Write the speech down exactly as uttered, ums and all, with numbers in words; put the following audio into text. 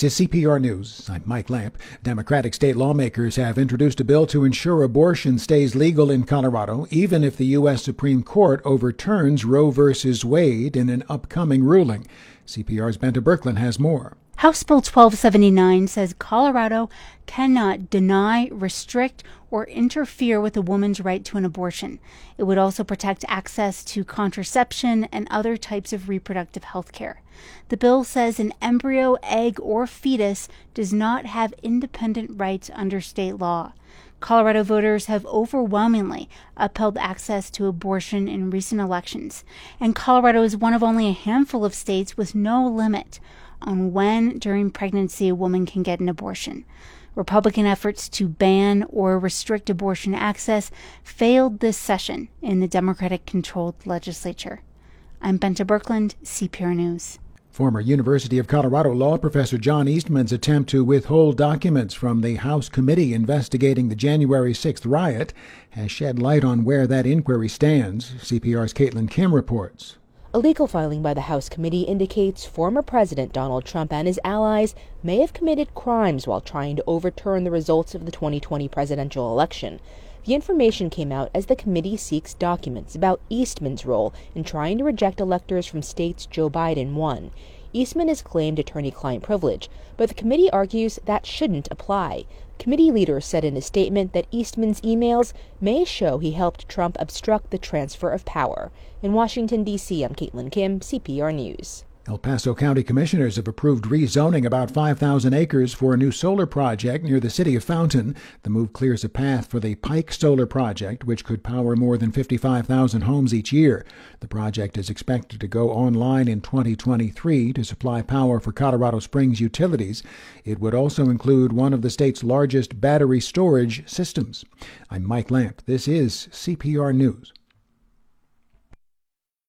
is C P R News. I'm Mike Lamp. Democratic state lawmakers have introduced a bill to ensure abortion stays legal in Colorado, even if the U S Supreme Court overturns Roe v. Wade in an upcoming ruling. C P R's Benta Birkeland has more. House Bill twelve seventy-nine says Colorado cannot deny, restrict, or interfere with a woman's right to an abortion. It would also protect access to contraception and other types of reproductive health care. The bill says an embryo, egg, or fetus does not have independent rights under state law. Colorado voters have overwhelmingly upheld access to abortion in recent elections, and Colorado is one of only a handful of states with no limit on when during pregnancy a woman can get an abortion. Republican efforts to ban or restrict abortion access failed this session in the Democratic-controlled legislature. I'm Benta Birkeland, C P R News. Former University of Colorado law professor John Eastman's attempt to withhold documents from the House committee investigating the January sixth riot has shed light on where that inquiry stands. C P R's Caitlin Kim reports. A legal filing by the House committee indicates former President Donald Trump and his allies may have committed crimes while trying to overturn the results of the twenty twenty presidential election. The information came out as the committee seeks documents about Eastman's role in trying to reject electors from states Joe Biden won. Eastman has claimed attorney-client privilege, but the committee argues that shouldn't apply. Committee leaders said in a statement that Eastman's emails may show he helped Trump obstruct the transfer of power. In Washington, D C, I'm Caitlin Kim, C P R News. El Paso County commissioners have approved rezoning about five thousand acres for a new solar project near the city of Fountain. The move clears a path for the Pike Solar Project, which could power more than fifty-five thousand homes each year. The project is expected to go online in twenty twenty-three to supply power for Colorado Springs utilities. It would also include one of the state's largest battery storage systems. I'm Mike Lamp. This is C P R News.